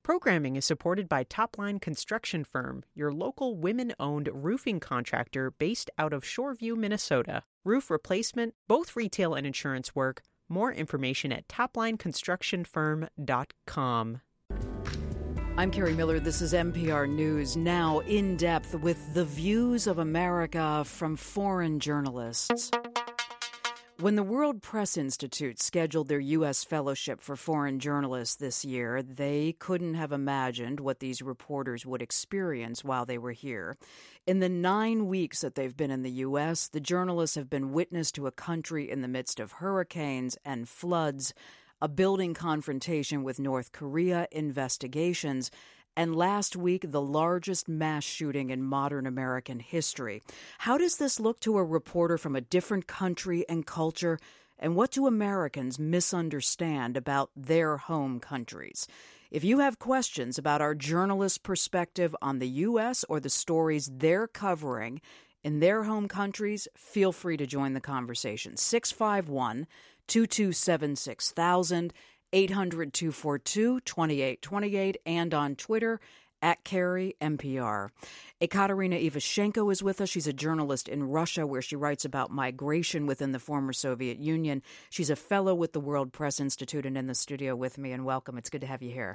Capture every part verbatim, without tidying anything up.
Programming is supported by Topline Construction Firm, your local women-owned roofing contractor based out of Shoreview, Minnesota. Roof replacement, both retail and insurance work. More information at topline construction firm dot com. I'm Carrie Miller. This is N P R News, now in depth with the views of America from foreign journalists. When the World Press Institute scheduled their U S Fellowship for Foreign Journalists this year, they couldn't have imagined what these reporters would experience while they were here. In the nine weeks that they've been in the U S, the journalists have been witness to a country in the midst of hurricanes and floods, a building confrontation with North Korea, investigations, and last week, the largest mass shooting in modern American history. How does this look to a reporter from a different country and culture? And what do Americans misunderstand about their home countries? If you have questions about our journalist perspective on the U S or the stories they're covering in their home countries, feel free to join the conversation. six five one, two two seven, six thousand. eight hundred, two four two, two eight two eight, and on Twitter, at Carrie N P R. Ekaterina Ivashenko is with us. She's a journalist in Russia where she writes about migration within the former Soviet Union. She's a fellow with the World Press Institute and in the studio with me, and welcome. It's good to have you here.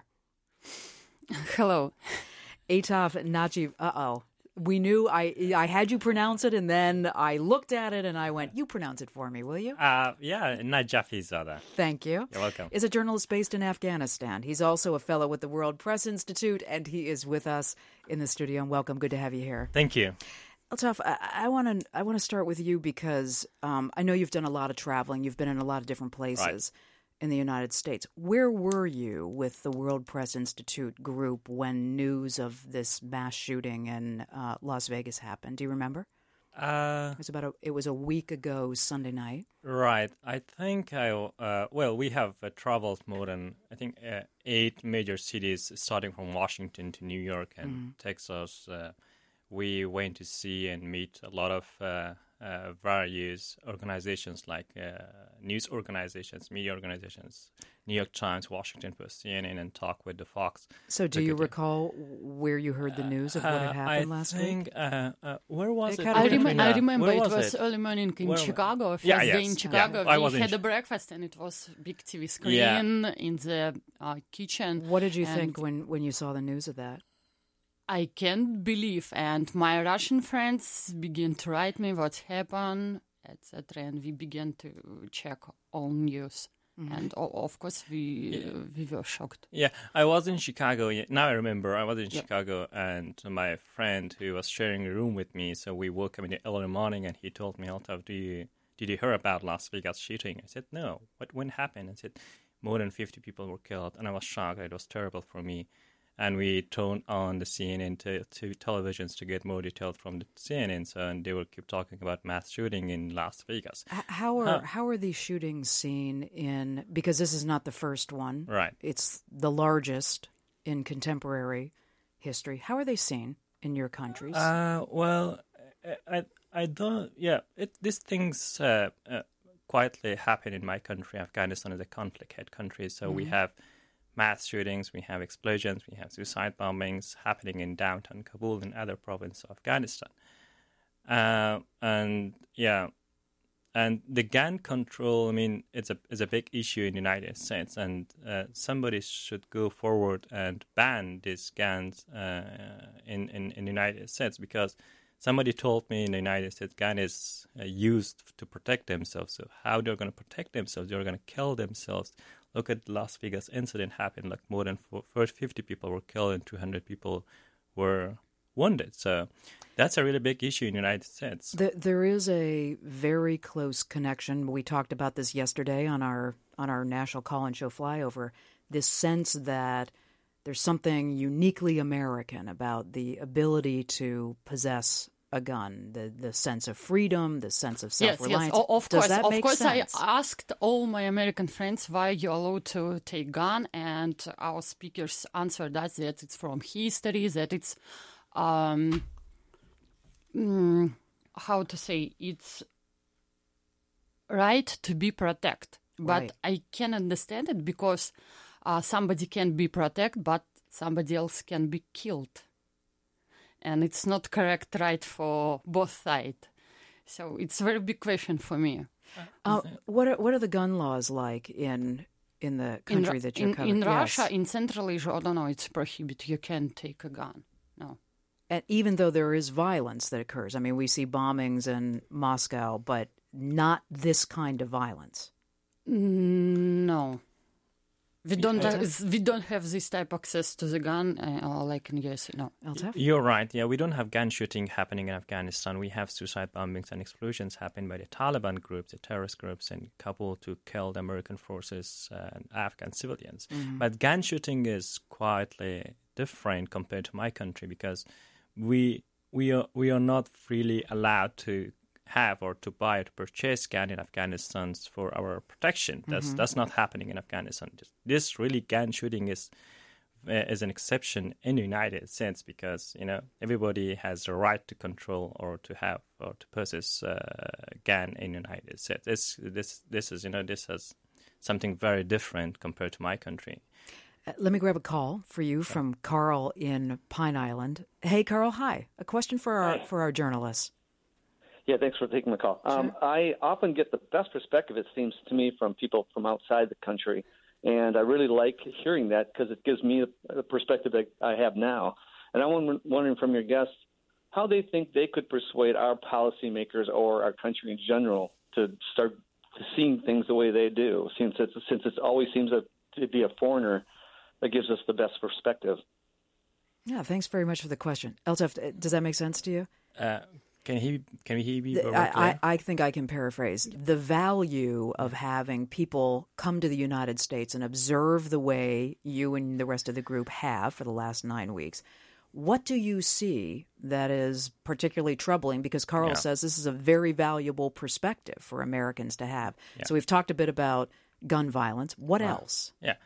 Hello. Eitaf Najiv, uh-oh. We knew I I had you pronounce it, and then I looked at it, and I went, you pronounce it for me, will you? Uh, yeah, Najafizadeh. Thank you. You're welcome. Is a journalist based in Afghanistan. He's also a fellow with the World Press Institute, and he is with us in the studio. And welcome. Good to have you here. Thank you. Altaf, I want to I want to start with you because um, I know you've done a lot of traveling. You've been in a lot of different places. Right. In the United States. Where were you with the World Press Institute group when news of this mass shooting in uh, Las Vegas happened? Do you remember? Uh, it was about a, it was a week ago Sunday night. Right. I think I, uh, well, we have uh, traveled more than, I think, uh, eight major cities, starting from Washington to New York and mm. Texas. Uh, we went to see and meet a lot of uh, uh, various organizations like uh, news organizations, media organizations, New York Times, Washington Post, C N N, and talk with the Fox. So do you recall where you heard the news of what had happened uh, last I think, week? Uh, uh, where was it? I, rem- I remember where it was, was it? early morning in where Chicago, first yeah, day yes. in Chicago. Yeah, I we was had in a breakfast and it was big T V screen yeah. in the uh, kitchen. What did you and think when, when you saw the news of that? I can't believe, and my Russian friends began to write me what happened, et cetera, and we began to check all news. Mm-hmm. And of course, we yeah. uh, we were shocked. Yeah, I was in Chicago. Now I remember I was in yeah. Chicago, and my friend who was sharing a room with me. So we woke up in the early morning, and he told me, "Altaf, do you did you hear about Las Vegas shooting?" I said, "No. What when happened?" I said, "More than fifty people were killed," and I was shocked. It was terrible for me. And we turned on the C N N to, to televisions to get more details from the C N N, so, and they will keep talking about mass shooting in Las Vegas. How are uh, how are these shootings seen in, because this is not the first one. Right. It's the largest in contemporary history. How are they seen in your countries? Uh, well, I I don't, yeah, it, these things uh, uh, quietly happen in my country. Afghanistan is a conflict-hit country, so mm-hmm. we have mass shootings, we have explosions, we have suicide bombings happening in downtown Kabul and other provinces of Afghanistan. Uh, and yeah, and the gun control, I mean, it's a it's a big issue in the United States, and uh, somebody should go forward and ban these guns uh, in, in, in the United States, because somebody told me in the United States gun is uh, used to protect themselves. So how they're going to protect themselves? They're going to kill themselves. Look at the Las Vegas incident happened, like more than fifty people were killed and two hundred people were wounded. So that's a really big issue in the United States. The, there is a very close connection. We talked about this yesterday on our on our national call-in show Flyover, this sense that there's something uniquely American about the ability to possess a gun, the the sense of freedom, the sense of self-reliance. Yes, yes, of Does course. that of make course, sense? I asked all my American friends why you're allowed to take gun, and our speakers answered us that it's from history, that it's, um, mm, how to say, it's right to be protected. But Right. I can understand it because uh, somebody can be protected, but somebody else can be killed. And it's not correct right for both sides. So it's a very big question for me. Uh, what are, what are the gun laws like in in the country in, that you're in, covering? In yes. Russia, in Central Asia, I don't know, it's prohibited. You can't take a gun. No. And even though there is violence that occurs, I mean, we see bombings in Moscow, but not this kind of violence. No. We don't Yeah. have, we don't have this type of access to the gun uh, like in U S A, no. Altaf? You're right. Yeah, we don't have gun shooting happening in Afghanistan. We have suicide bombings and explosions happened by the Taliban groups, the terrorist groups, in Kabul to kill the American forces and Afghan civilians. Mm-hmm. But gun shooting is quietly different compared to my country because we we are we are not freely allowed to have or to buy or to purchase gun in Afghanistan for our protection. That's Mm-hmm. that's not happening in Afghanistan. This really gun shooting is uh, is an exception in the United States because you know everybody has the right to control or to have or to possess uh, gun in the United States. This this this is you know this is something very different compared to my country. Uh, let me grab a call for you from Carl in Pine Island. Hey, Carl, hi. A question for our Hi. for our journalists. Yeah, thanks for taking the call. Um, I often get the best perspective, it seems to me, from people from outside the country, and I really like hearing that because it gives me the perspective that I have now. And I'm wondering from your guests how they think they could persuade our policymakers or our country in general to start seeing things the way they do, since it's, since it always seems to be a foreigner that gives us the best perspective. Yeah, thanks very much for the question. Altaf, does that make sense to you? Uh, Can he can he be more I, clear? I, I think I can paraphrase. The value of having people come to the United States and observe the way you and the rest of the group have for the last nine weeks. What do you see that is particularly troubling? Because Carl Yeah. says this is a very valuable perspective for Americans to have. Yeah. So we've talked a bit about gun violence. What Wow. else? Yeah.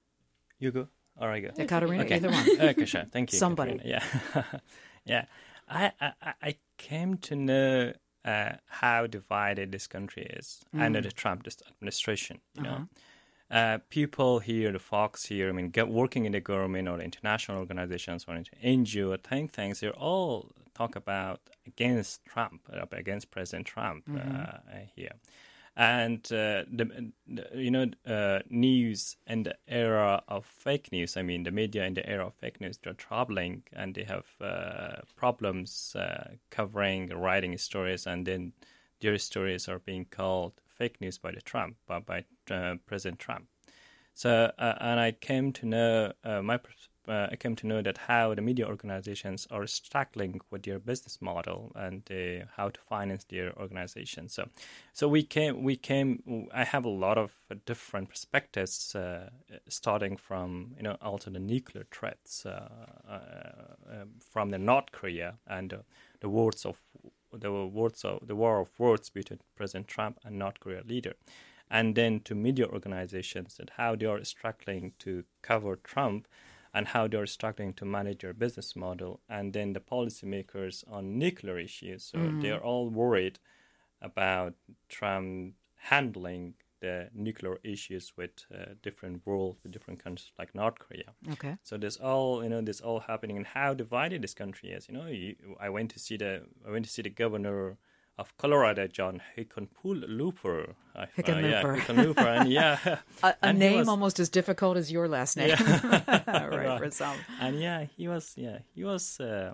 You go? Or I go? Yeah, Katerina, Okay. either one. Okay, sure. Thank you. Somebody. Katerina. Yeah. yeah. I, I, I came to know uh, how divided this country is Mm. under the Trump dis- administration. You Uh-huh. know, uh, people here, the folks here, I mean, get, working in the government or international organizations or N G O, think tanks, they all talk about against Trump, uh, against President Trump Mm-hmm. uh, here. And uh, the, the you know uh, news in the era of fake news. I mean, the media in the era of fake news, they're troubling, and they have uh, problems uh, covering, writing stories, and then their stories are being called fake news by the Trump, by, by uh, President Trump. So, uh, and I came to know uh, my. Uh, I came to know that how the media organizations are struggling with their business model and uh, how to finance their organization. So, so we came. We came. I have a lot of different perspectives, uh, starting from you know also the nuclear threats uh, uh, uh, from the North Korea and uh, the words of the words of the war of words between President Trump and North Korea leader. And then to media organizations and how they are struggling to cover Trump and how they are struggling to manage their business model, and then the policymakers on nuclear issues. So Mm-hmm. they are all worried about Trump handling the nuclear issues with uh, different world, with different countries like North Korea. Okay. So there's all you know, this all happening, and how divided this country is. You know, you, I went to see the I went to see the governor of Colorado, John Hickenlooper. Uh, Hickenlooper. Uh, yeah, Hickenlooper, and yeah, A, a and he name was- almost as difficult as your last name. Yeah. right, Right. for some. And yeah, he was yeah he was uh,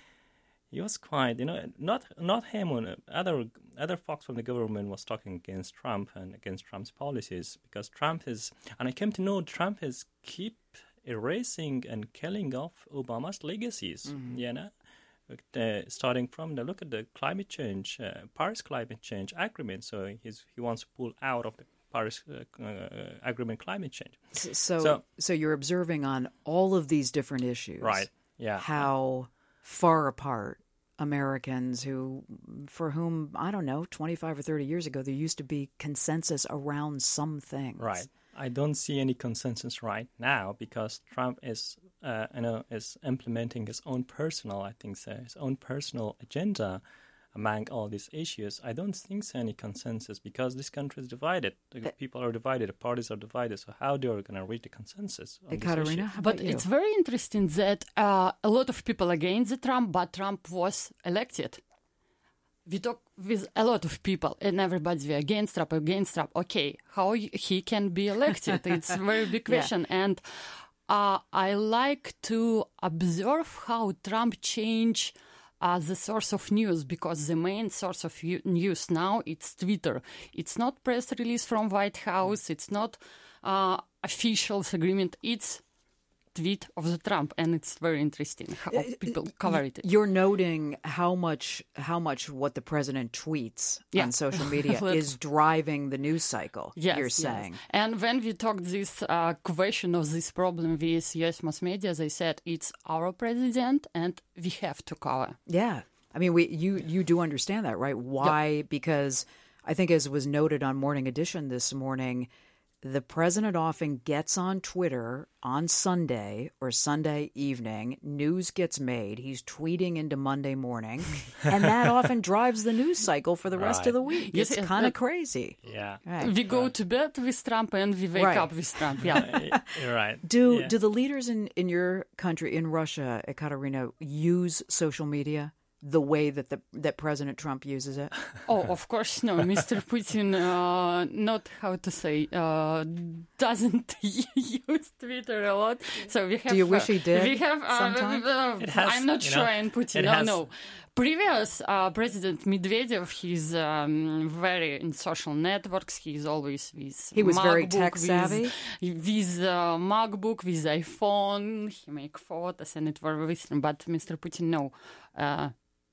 he was quite you know not not him or other other folks from the government was talking against Trump and against Trump's policies, because Trump is, and I came to know Trump is keep erasing and killing off Obama's legacies. Mm-hmm. You know. Uh, starting from the look at the climate change, uh, Paris climate change agreement. So he's he wants to pull out of the Paris uh, uh, agreement climate change. So, so, So- so you're observing on all of these different issues, Right. Yeah. how far apart Americans who, for whom, I don't know, twenty-five or thirty years ago, there used to be consensus around some things. Right. I don't see any consensus right now because Trump is, uh, you know, is implementing his own personal, I think, so, his own personal agenda among all these issues, I don't think so any consensus because this country is divided. The people are divided, the parties are divided. So how they are going to reach the consensus on Hey, this Katerina, issue? how about But you? it's very interesting that uh, a lot of people against the Trump, but Trump was elected. We talk with a lot of people, and everybody's against Trump, against Trump. Okay, how he can be elected? It's a very big question. Yeah. And uh, I like to observe how Trump changed uh, the source of news, because the main source of news now it's Twitter. It's not press release from White House. It's not uh, official agreement. It's tweet of the Trump, and it's very interesting how people cover it. You're noting how much how much what the president tweets yeah. on social media is driving the news cycle. Yes, you're yes. saying. And when we talked this uh, question of this problem with U S mass media, they said it's our president and we have to cover. Yeah, I mean, we you you do understand that, right? Why? Yep. Because I think, as was noted on Morning Edition this morning, the president often gets on Twitter on Sunday or Sunday evening. News gets made. He's tweeting into Monday morning. And that often drives the news cycle for the rest Right. of the week. Yes, It's yes, kind of but- crazy. Yeah. Right. We go to bed with Trump and we wake Right. up with Trump. Yeah. You're right. Do Yeah. do the leaders in, in your country, in Russia, Ekaterina, use social media the way that the that President Trump uses it? Oh, of course, no. Mister Putin, uh, not how to say, uh, doesn't use Twitter a lot. So we have. Do you wish uh, he did We have. Uh, sometime? uh, It has, I'm not you sure. know, And Putin, it no, has- no. Previous uh, President Medvedev, he's um, very in social networks. He's always with. He was very MacBook, tech with- savvy? With uh, MacBook, with iPhone, he make photos, and it was with him. But Mister Putin, no. Uh,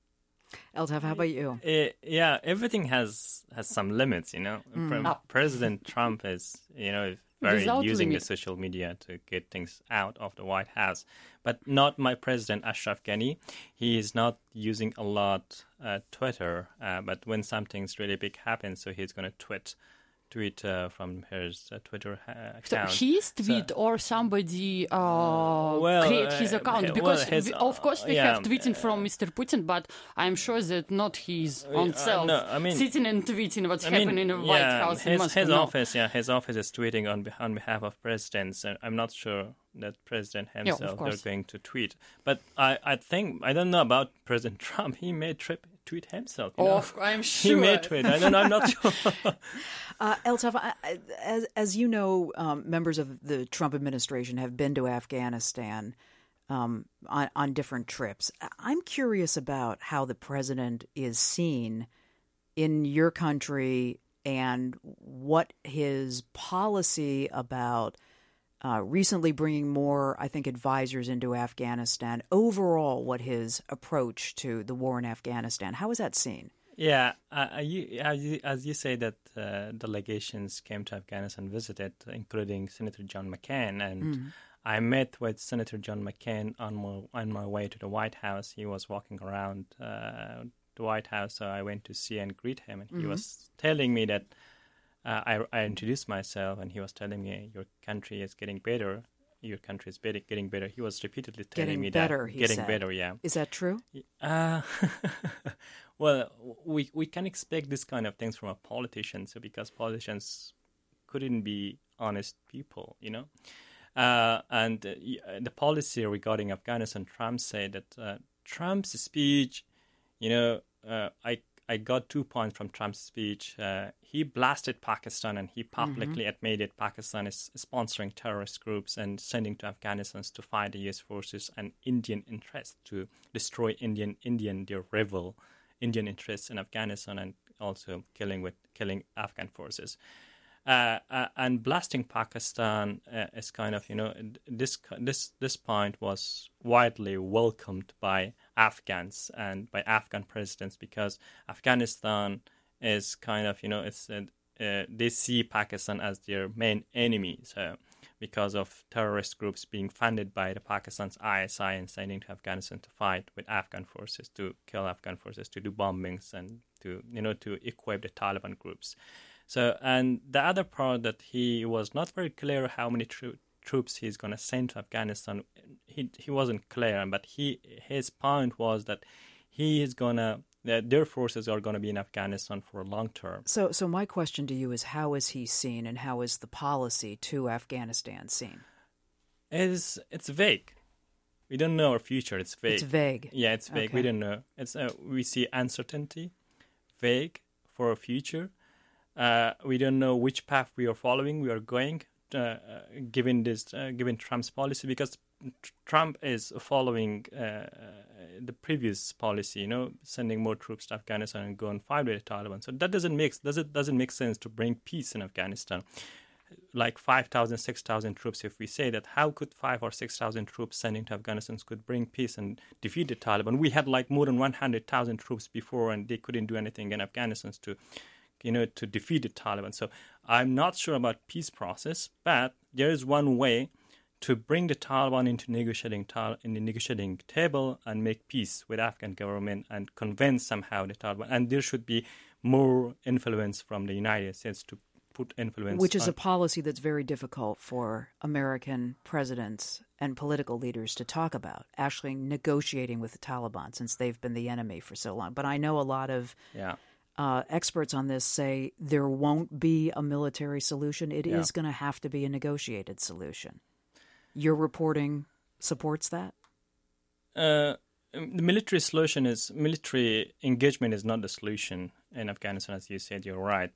Eltav, how about you? Uh, yeah, everything has has some limits, you know. Pre- Ah. President Trump is, you know, very Without using limit. the social media to get things out of the White House, but not my president Ashraf Ghani. He is not using a lot uh, Twitter, uh, but when something's really big happens, so he's going to tweet. Tweet uh, from his uh, Twitter uh, So account. his tweet or somebody uh, well, create his uh, account? well, Because his, we, of course we uh, have yeah, tweeting from Mister Putin, but I'm sure that not his own uh, self no, I mean- sitting and tweeting what's I mean, happening in the White yeah, House in his, Moscow. his no. office, yeah, his office is tweeting on beh- on behalf of presidents. And I'm not sure that president of himself course. they're going to tweet. But I, I think I don't know about President Trump. He may trip, tweet himself. You know? Oh, of- I'm He sure. may tweet. I don't know. I'm not sure. Uh, Eltav, I- I- as, as you know, um, members of the Trump administration have been to Afghanistan um, on, on different trips. I'm curious about how the president is seen in your country and what his policy about uh, recently bringing more, I think, advisors into Afghanistan, overall what his approach to the war in Afghanistan, how is that seen? Yeah, uh, you, as, you, as you say that uh, delegations came to Afghanistan, visited, including Senator John McCain, and Mm. I met with Senator John McCain on my on my way to the White House. He was walking around uh, the White House, so I went to see and greet him, and he Mhm. was telling me that uh, I, I introduced myself, and he was telling me your country is getting better. Your country is better, getting better. He was repeatedly telling Getting me better, that he getting said. better. Yeah. Is that true? Uh, well, we we can expect this kind of things from a politician, so because politicians couldn't be honest people, you know. Uh, and uh, y- uh, the policy regarding Afghanistan, Trump said that uh, Trump's speech, you know, uh, I I got two points from Trump's speech. Uh, he blasted Pakistan and he publicly admitted Pakistan is sponsoring terrorist groups and sending to Afghanistan to fight the U S forces and Indian interests to destroy Indian Indian their rebel Indian interests in Afghanistan and also killing with killing Afghan forces. Uh, uh, and blasting Pakistan uh, is kind of, you know, this this this point was widely welcomed by Afghans and by Afghan presidents because Afghanistan is kind of, you know, it's uh, uh, they see Pakistan as their main enemy. So because of terrorist groups being funded by the Pakistan's I S I and sending to Afghanistan to fight with Afghan forces, to kill Afghan forces, to do bombings and to, you know, to equip the Taliban groups. So, and the other part that he was not very clear how many tro- troops he's going to send to Afghanistan. He he wasn't clear, but he his point was that he is going to that their forces are going to be in Afghanistan for a long term. So, so my question to you is, how is he seen, and how is the policy to Afghanistan seen? It's it's vague. We don't know our future. It's vague. It's vague. Yeah, it's vague. Okay. We don't know. It's uh, we see uncertainty, vague for our future. Uh, we don't know which path we are following. We are going, uh, uh, given this, uh, given Trump's policy, because Trump is following uh, the previous policy, you know, sending more troops to Afghanistan and go and fight with the Taliban. So that doesn't make does it doesn't make sense to bring peace in Afghanistan. Like five thousand, six thousand troops, if we say that, how could five or six thousand troops sending to Afghanistan could bring peace and defeat the Taliban? We had like more than one hundred thousand troops before, and they couldn't do anything in Afghanistan to, you know, to defeat the Taliban. So I'm not sure about peace process, but there is one way to bring the Taliban into negotiating ta- in the negotiating table and make peace with Afghan government and convince somehow the Taliban. And there should be more influence from the United States to put influence. Which is on. a policy that's very difficult for American presidents and political leaders to talk about, actually negotiating with the Taliban, since they've been the enemy for so long. But I know a lot of yeah. uh, experts on this say there won't be a military solution. It Yeah. is going to have to be a negotiated solution. Your reporting supports that? Uh, the military solution is, military engagement is not the solution in Afghanistan, as you said. You're right.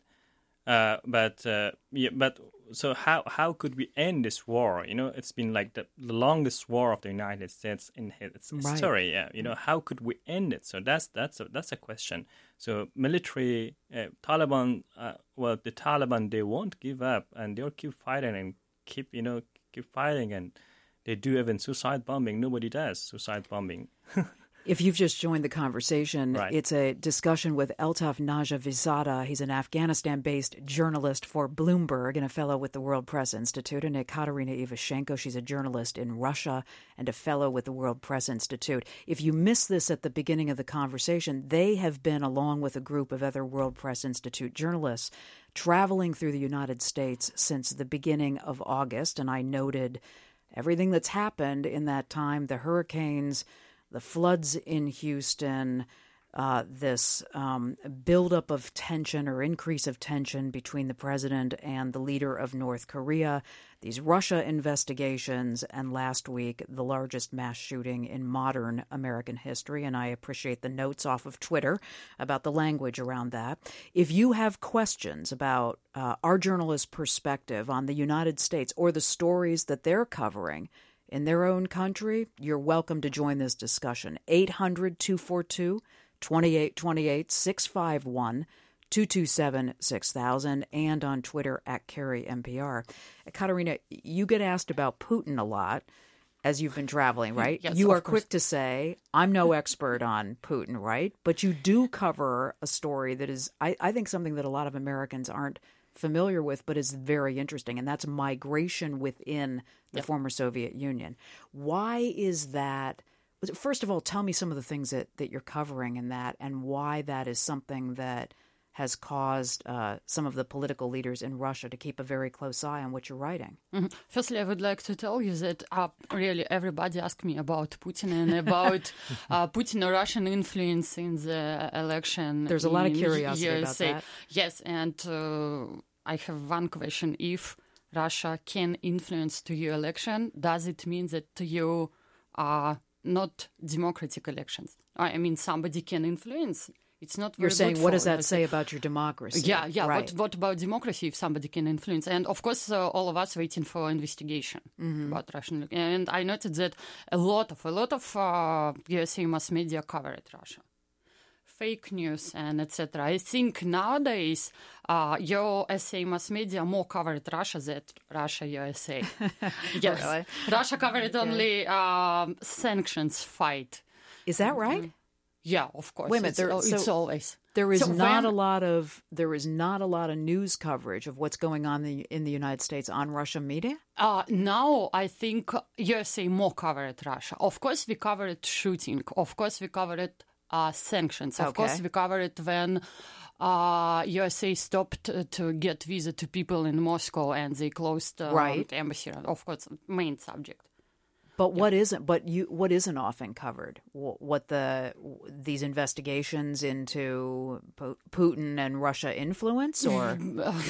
Uh, but uh, yeah, but so how how could we end this war? You know, it's been like the, the longest war of the United States in its Right. history. Yeah, you know, how could we end it? So that's that's a, that's a question. So military uh, Taliban, uh, well, the Taliban, they won't give up, and they'll keep fighting and keep you know keep fighting, and they do even suicide bombing. Nobody does suicide bombing. If you've just joined the conversation, Right. it's a discussion with Eltaf Najafzada. He's an Afghanistan-based journalist for Bloomberg and a fellow with the World Press Institute, and Ekaterina Ivashenko. She's a journalist in Russia and a fellow with the World Press Institute. If you missed this at the beginning of the conversation, they have been, along with a group of other World Press Institute journalists, traveling through the United States since the beginning of August, and I noted everything that's happened in that time, the hurricanes, the floods in Houston, uh, this um, buildup of tension or increase of tension between the president and the leader of North Korea, these Russia investigations, and last week, the largest mass shooting in modern American history. And I appreciate the notes off of Twitter about the language around that. If you have questions about uh, our journalists' perspective on the United States or the stories that they're covering in their own country, you're welcome to join this discussion. eight hundred, two four two, two eight two eight, six five one, two two seven, six thousand, and on Twitter at Carrie N P R. Katerina, you get asked about Putin a lot as you've been traveling, right? Yes, you of are course. quick to say, I'm no expert on Putin, right? But you do cover a story that is, I, I think, something that a lot of Americans aren't familiar with, but is very interesting, and that's migration within the Yep. former Soviet Union. Why is that? First of all, tell me some of the things that, that you're covering in that, and why that is something that has caused uh, some of the political leaders in Russia to keep a very close eye on what you're writing. Mhm. Firstly, I would like to tell you that uh, really everybody asked me about Putin and about uh, Putin or Russian influence in the election. There's a lot of in curiosity U about S A. that. Yes, and uh, I have one question. If Russia can influence to your election, does it mean that you are not democratic elections? I mean, somebody can influence. It's not very You're saying, good what for does that us. say about your democracy? Yeah, yeah. Right. What, what about democracy if somebody can influence? And of course, uh, all of us waiting for investigation Mm-hmm. about Russian. And I noted that a lot of a lot of uh, U S A mass media covered Russia, fake news and et cetera. I think nowadays uh, U S A mass media more covered Russia than Russia U S A. Yes, Really? Russia covered only um, sanctions fight. Is that right? Yeah, of course. Wait a minute, It's, there- al- it's so- always. There is So not when- a lot of there is not a lot of news coverage of what's going on in the, in the United States on Russian media. Uh, now I think U S A more covered Russia. Of course, we covered shooting. Of course, we covered uh, sanctions. Of Okay. course, we covered when uh, U S A stopped uh, to get visa to people in Moscow and they closed uh, Right. the embassy. Of course, main subject. But what yeah. isn't? But you, what isn't often covered? What the these investigations into Putin and Russia influence, or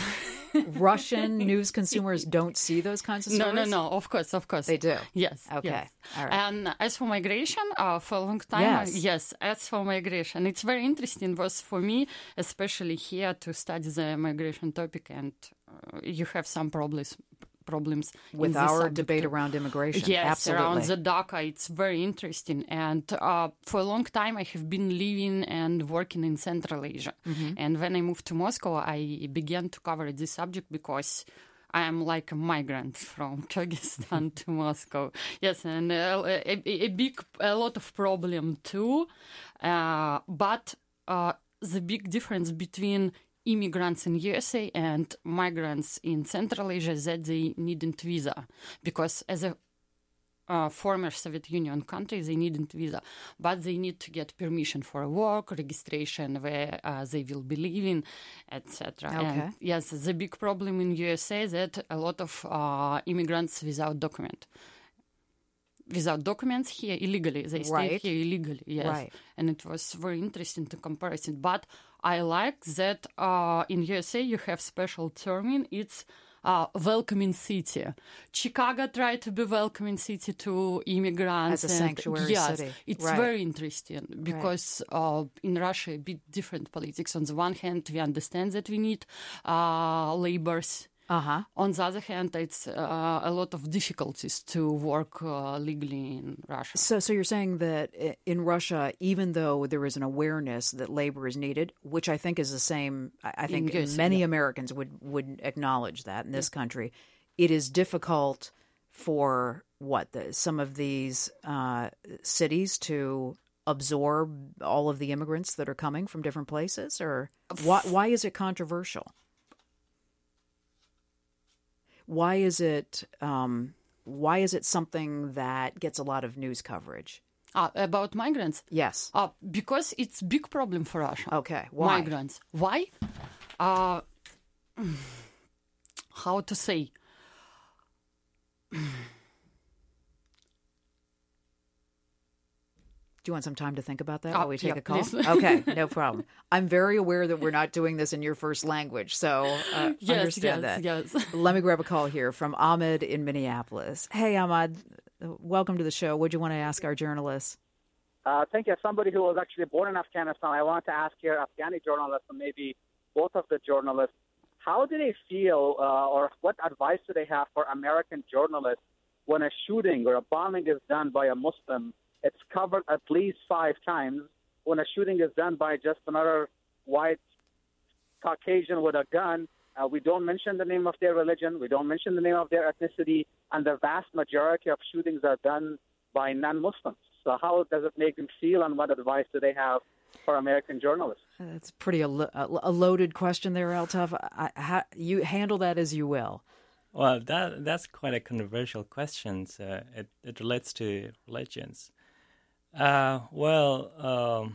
Russian news consumers don't see those kinds of stories? No, no, no. Of course, of course, they do. Yes. Okay. Yes. All right. And as for migration, uh, for a long time, yes. Uh, yes. As for migration, it's very interesting. Was for me, especially here, to study the migration topic, and uh, you have some problems. problems with our debate around immigration. Yes, absolutely. Around the DACA, it's very interesting. And uh, for a long time, I have been living and working in Central Asia. Mm-hmm. And when I moved to Moscow, I began to cover this subject because I am like a migrant from Kyrgyzstan to Moscow. Yes, and uh, a, a big, a lot of problem too. Uh, but uh, the big difference between immigrants in U S A and migrants in Central Asia is that they needn't visa, because as a uh, former Soviet Union country, they needn't visa, but they need to get permission for work, registration where uh, they will be living, et cetera. Okay. And yes, the big problem in U S A is that a lot of uh, immigrants without document. Without documents here illegally. They stay right. here illegally, yes. Right. And it was very interesting to compare it. But I like that uh, in U S A you have special term. It's uh, welcoming city. Chicago tried to be welcoming city to immigrants. As a and, sanctuary yes, city. It's right. very interesting because right. uh, in Russia a bit different politics. On the one hand, we understand that we need uh, laborers. Uh-huh. On the other hand, it's uh, a lot of difficulties to work uh, legally in Russia. So, so you're saying that in Russia, even though there is an awareness that labor is needed, which I think is the same, I think yes, many yeah. Americans would, would acknowledge that in this yeah. country, it is difficult for what the, some of these uh, cities to absorb all of the immigrants that are coming from different places, or why, why is it controversial? Why is it? Um, why is it something that gets a lot of news coverage? Uh, about migrants? Yes. Uh, because it's a big problem for Russia. Okay. Why? Migrants. Why? Uh, how to say? Do you want some time to think about that uh, while we take yeah, a call? Please. Okay, no problem. I'm very aware that we're not doing this in your first language, so uh, yes, understand yes, that. Yes. Let me grab a call here from Ahmed in Minneapolis. Hey, Ahmed. Welcome to the show. What do you want to ask our journalists? Uh, thank you. As somebody who was actually born in Afghanistan, I want to ask your Afghani journalists, and maybe both of the journalists, how do they feel uh, or what advice do they have for American journalists when a shooting or a bombing is done by a Muslim? It's covered at least five times. When a shooting is done by just another white Caucasian with a gun, uh, we don't mention the name of their religion. We don't mention the name of their ethnicity. And the vast majority of shootings are done by non-Muslims. So how does it make them feel, and what advice do they have for American journalists? That's pretty a, a loaded question there, Altaf. I, how, you handle that as you will. Well, that that's quite a controversial question. So it, it relates to religions. Uh, well, um,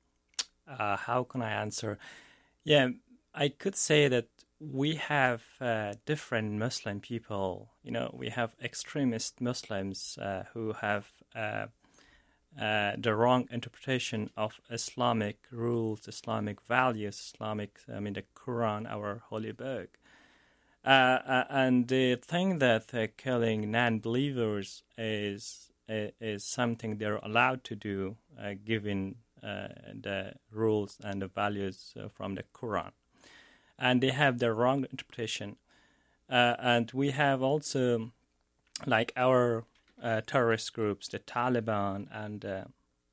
uh, how can I answer? Yeah, I could say that we have uh, different Muslim people. You know, we have extremist Muslims uh, who have uh, uh, the wrong interpretation of Islamic rules, Islamic values, Islamic, I mean, the Quran, our holy book. Uh, uh, and they think that uh, killing non-believers is is something they're allowed to do, uh, given uh, the rules and the values uh, from the Quran. And they have the wrong interpretation. Uh, and we have also, like our uh, terrorist groups, the Taliban and uh,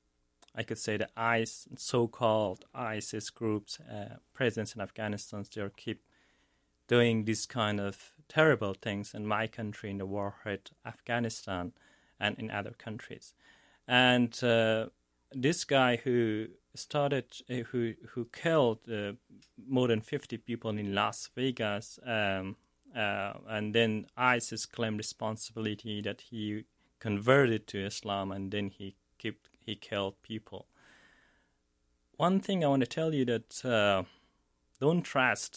I could say the ICE, so-called ISIS groups, uh, presence in Afghanistan, they keep doing these kind of terrible things in my country, in the warhead Afghanistan, and in other countries. And uh, this guy who started, uh, who who killed uh, more than fifty people in Las Vegas, um, uh, and then ISIS claimed responsibility that he converted to Islam, and then he kept, he killed people. One thing I want to tell you that uh, don't trust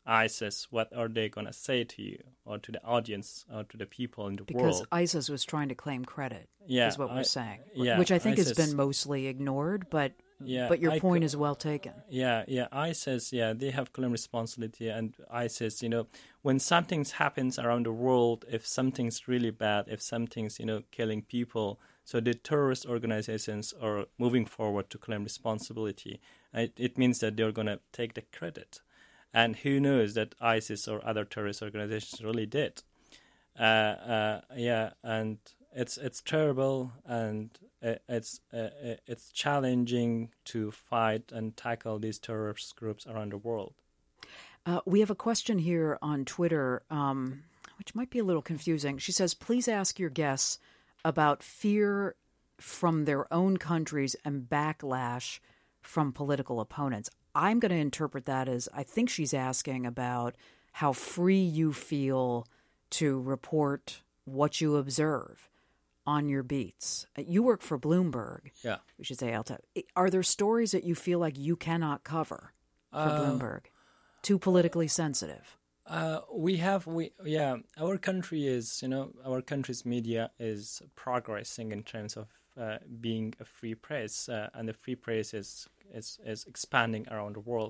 ISIS, what are they going to say to you or to the audience or to the people in the because world? Because ISIS was trying to claim credit, yeah, is what we're I, saying, yeah, which I think ISIS, has been mostly ignored, but yeah, but your I point co- is well taken. Yeah, yeah, ISIS, yeah, they have claimed responsibility, and ISIS, you know, when something happens around the world, if something's really bad, if something's, you know, killing people, so the terrorist organizations are moving forward to claim responsibility. It, it means that they're going to take the credit. And who knows that ISIS or other terrorist organizations really did. Uh, uh, yeah, and it's it's terrible, and it's uh, it's challenging to fight and tackle these terrorist groups around the world. Uh, we have a question here on Twitter, um, which might be a little confusing. She says, please ask your guests about fear from their own countries and backlash from political opponents. I'm going to interpret that as I think she's asking about how free you feel to report what you observe on your beats. You work for Bloomberg. Yeah. We should say Alta. Are there stories that you feel like you cannot cover for uh, Bloomberg? Too politically sensitive? Uh, we have, we yeah, our country is, you know, our country's media is progressing in terms of uh, being a free press, uh, and the free press is, is, is expanding around the world.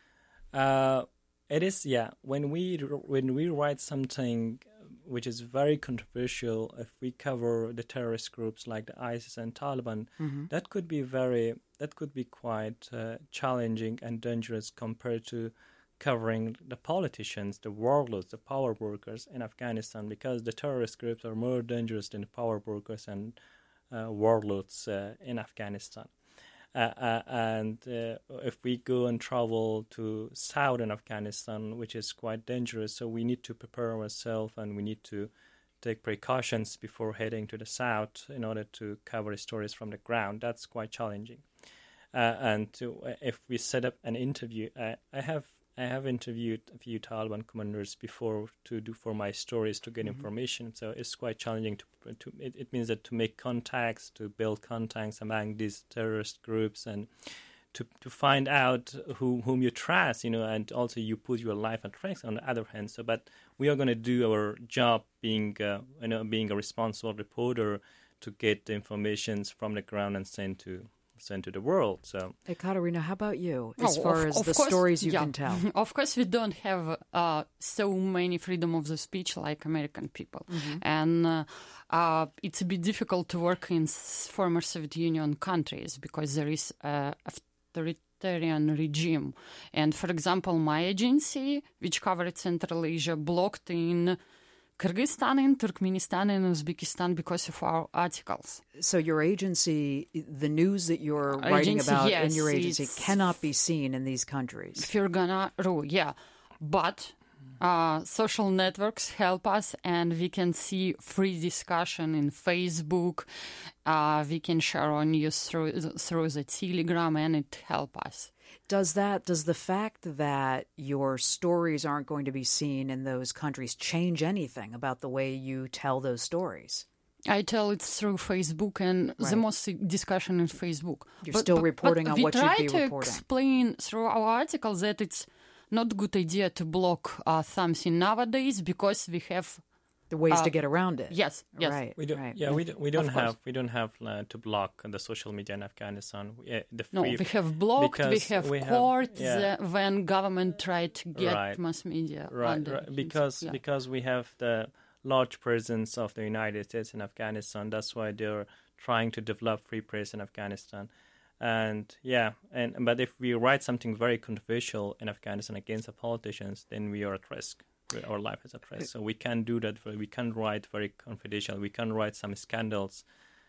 Uh, it is, yeah, when we when we write something which is very controversial, if we cover the terrorist groups like the ISIS and Taliban, mm-hmm. that could be very, that could be quite uh, challenging and dangerous compared to covering the politicians, the warlords, the power brokers in Afghanistan, because the terrorist groups are more dangerous than the power brokers and uh, warlords uh, in Afghanistan. Uh, uh, and uh, if we go and travel to southern Afghanistan, which is quite dangerous, so we need to prepare ourselves and we need to take precautions before heading to the south in order to cover stories from the ground. That's quite challenging. Uh, and to, if we set up an interview, uh, I have I have interviewed a few Taliban commanders before to do for my stories to get mm-hmm. information. So it's quite challenging to. to it, it means that to make contacts, to build contacts among these terrorist groups, and to to find out who whom you trust, you know, and also you put your life at risk on the other hand. So, but we are going to do our job, being uh, you know being a responsible reporter, to get the information from the ground and send to. sent to the world. So, hey, Katerina, how about you? As oh, far of, as of the course, stories you yeah. can tell, of course, we don't have uh, so many freedom of the speech like American people, mm-hmm. and uh, uh, it's a bit difficult to work in former Soviet Union countries because there is a authoritarian regime. And for example, my agency, which covered Central Asia, blocked in Kyrgyzstan, in Turkmenistan, and Uzbekistan because of our articles. So your agency, the news that you're agency, writing about yes, in your agency cannot be seen in these countries. Fergana Ru, yeah. But uh, social networks help us, and we can see free discussion in Facebook. Uh, we can share our news through, through the Telegram, and it helps us. Does that, does the fact that your stories aren't going to be seen in those countries change anything about the way you tell those stories? I tell it through Facebook, and right. the most discussion in Facebook. You're but, still but, reporting but on what you'd be reporting. We reporting. try to explain through our articles that it's not a good idea to block uh, something nowadays because we have the ways uh, to get around it. Yes, yes. Right, we don't. right. Yeah, we don't, we don't have we don't have uh, to block the social media in Afghanistan. We, uh, the no, free, we have blocked. We have we courts have, yeah. uh, when government tried to get right. mass media right, under right. because yeah. because we have the large presence of the United States in Afghanistan. That's why they're trying to develop free press in Afghanistan. And yeah, and but if we write something very controversial in Afghanistan against the politicians, then we are at risk. Our life is at risk. So we can't do that. We can't write very confidential. We can't write some scandals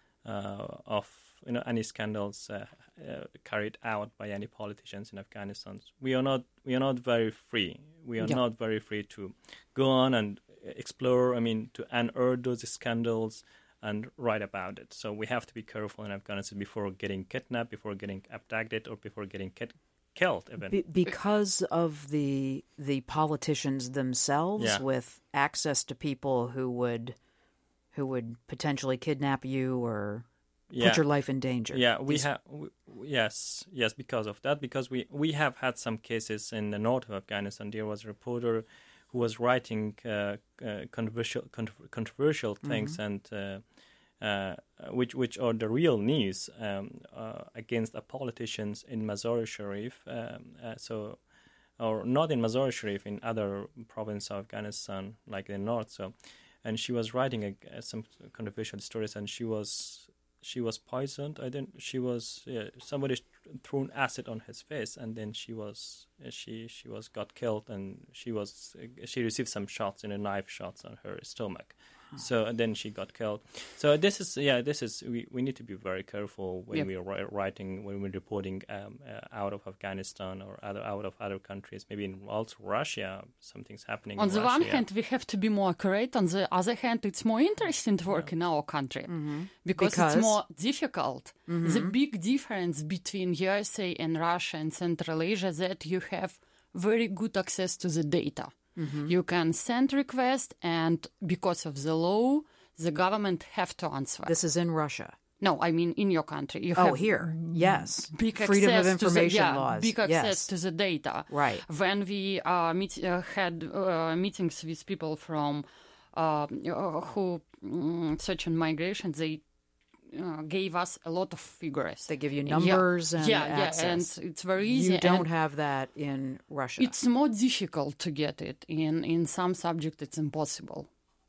uh, of you know any scandals uh, uh, carried out by any politicians in Afghanistan. We are not. We are not very free. We are yeah. not very free to go on and explore. I mean, to unearth those scandals and write about it. So we have to be careful in Afghanistan before getting kidnapped, before getting abducted, or before getting kid- killed even. Be- because of the the politicians themselves yeah. with access to people who would who would potentially kidnap you or yeah. put your life in danger. Yeah, we These... have yes, yes, because of that, because we, we have had some cases in the north of Afghanistan. There was a reporter who was writing uh, uh, controversial contro- controversial things mm-hmm. and uh, uh, which which are the real news um, uh, against the politicians in Mazar-e-Sharif. Um, uh, so, or not in Mazar-e-Sharif, in other provinces of Afghanistan, like the north. So, and she was writing a, some controversial stories, and she was. She was poisoned. I didn't. She was. Yeah, somebody threw acid on his face, and then she was. She she was got killed, and she was. She received some shots, in a knife shots on her stomach. Huh. So and then she got killed. So this is yeah. This is we, we need to be very careful when yep. we are writing when we're reporting um, uh, out of Afghanistan or other out of other countries. Maybe in also Russia, something's happening. On in the Russia. one hand, we have to be more accurate. On the other hand, it's more interesting to work yeah. in our country mm-hmm. because, because it's more difficult. Mm-hmm. The big difference between U S A and Russia and Central Asia is that you have very good access to the data. Mm-hmm. You can send requests, and because of the law, the government have to answer. This is in Russia. No, I mean in your country. You oh, have here, yes. Big Freedom of information the, yeah, laws. Big access yes. to the data. Right. When we uh, meet, uh, had uh, meetings with people from uh, who um, search on migration, they uh, gave us a lot of figures. They give you numbers yeah. and yeah, access. Yeah, and it's very easy. You don't have that in Russia. It's more difficult to get it. In, in some subjects, it's impossible.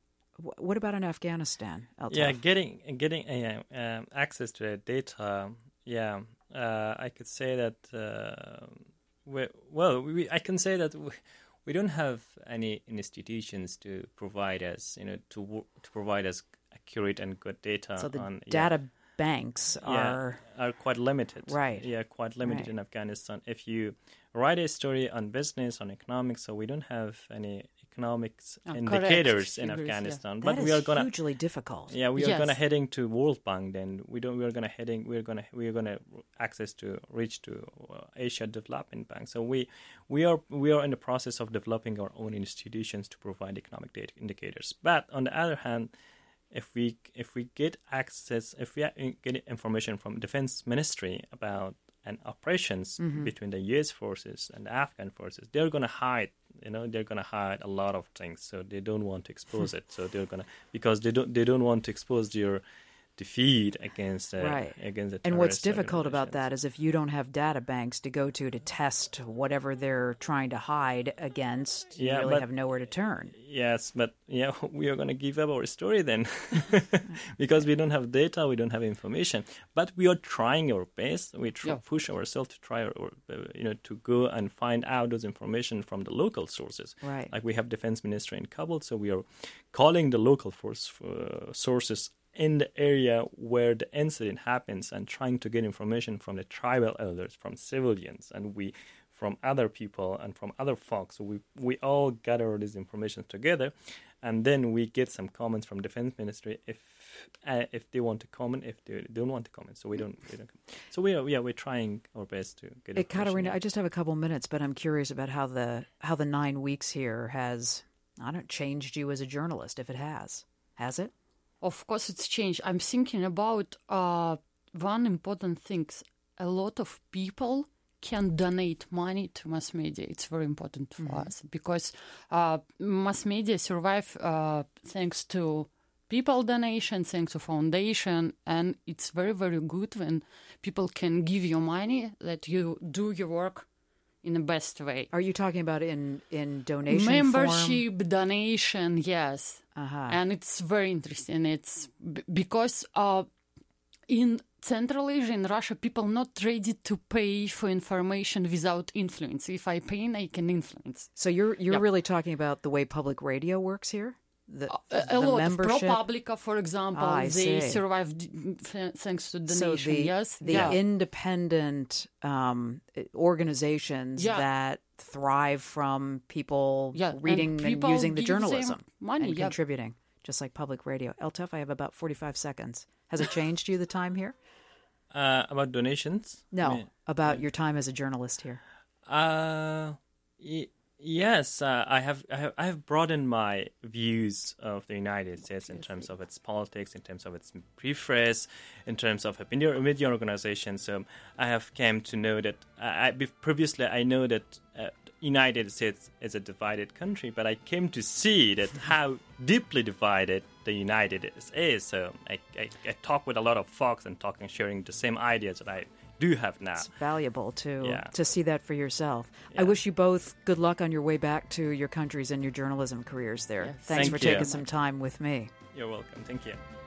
What about in Afghanistan, Altaf? Yeah, getting getting uh, um, access to the data. Yeah, uh, I could say that. Uh, we, well, we, I can say that we, we don't have any institutions to provide us, you know, to to provide us accurate and good data. So the on, data yeah. banks are yeah, are quite limited. Right. Yeah, quite limited right. in Afghanistan. If you write a story on business, on economics, so we don't have any economics oh, indicators in figures, Afghanistan, yeah. but that we is are gonna hugely difficult. Yeah, we yes. are gonna heading to World Bank. Then we don't. We are gonna heading. We are gonna. We are gonna access to reach to uh, Asia Development Bank. So we we are we are in the process of developing our own institutions to provide economic data indicators. But on the other hand, if we if we get access, if we get information from Defense Ministry about and operations mm-hmm. between the U S forces and the Afghan forces, they're going to hide, you know, they're going to hide a lot of things. So they don't want to expose it. So they're going to, because they don't, they don't want to expose their defeat against, uh, right. against the And what's difficult about that is if you don't have data banks to go to to test whatever they're trying to hide against, you yeah, really but, have nowhere to turn. Yes, but yeah, we are going to give up our story then because we don't have data, we don't have information. But we are trying our best. We try, yeah. push ourselves to try, our, uh, you know, to go and find out those information from the local sources. Right. Like we have Defense Ministry in Kabul, so we are calling the local force uh, sources in the area where the incident happens and trying to get information from the tribal elders, from civilians, and we from other people and from other folks. So we we all gather this information together, and then we get some comments from Defense Ministry if uh, if they want to comment, if they don't want to comment. So we don't. We don't so we are yeah we're trying our best to get. Hey, Katerina, I just have a couple minutes, but I'm curious about how the how the nine weeks here has I don't changed you as a journalist. If it has, has it? Of course, it's changed. I'm thinking about uh, one important thing. A lot of people can donate money to mass media. It's very important for mm-hmm. us because uh, mass media survive uh, thanks to people donation, thanks to foundation, and it's very, very good when people can give you money that you do your work in the best way. Are you talking about in, in donation Membership, form? donation, yes. Uh-huh. And it's very interesting. It's b- because uh, in Central Asia, in Russia, people not ready to pay for information without influence. If I pay, I can influence. So you're you're yep. really talking about the way public radio works here? The, uh, the a lot. membership? ProPublica, for example, ah, they see. survive d- f- thanks to donation. So the, yes, the yeah. independent um, organizations yeah. that thrive from people yeah. reading and, people and using the give journalism money, and yeah. contributing, just like public radio. Altaf, I have about forty-five seconds. Has it changed you, the time here? Uh, about donations? No, I mean, about your time as a journalist here. Uh, y- Yes, uh, I have, I have I have broadened my views of the United States in terms of its politics, in terms of its preference, in terms of a media, media organization. So I have come to know that I, I previously I know that uh, United States is a divided country, but I came to see that how deeply divided the United States is. So I, I, I talk with a lot of folks and talking, sharing the same ideas that I do have now. It's valuable to Yeah. to see that for yourself. I Yeah. wish you both good luck on your way back to your countries and your journalism careers there. Yes. Thanks Thank for you. taking some time with me. You're welcome. Thank you.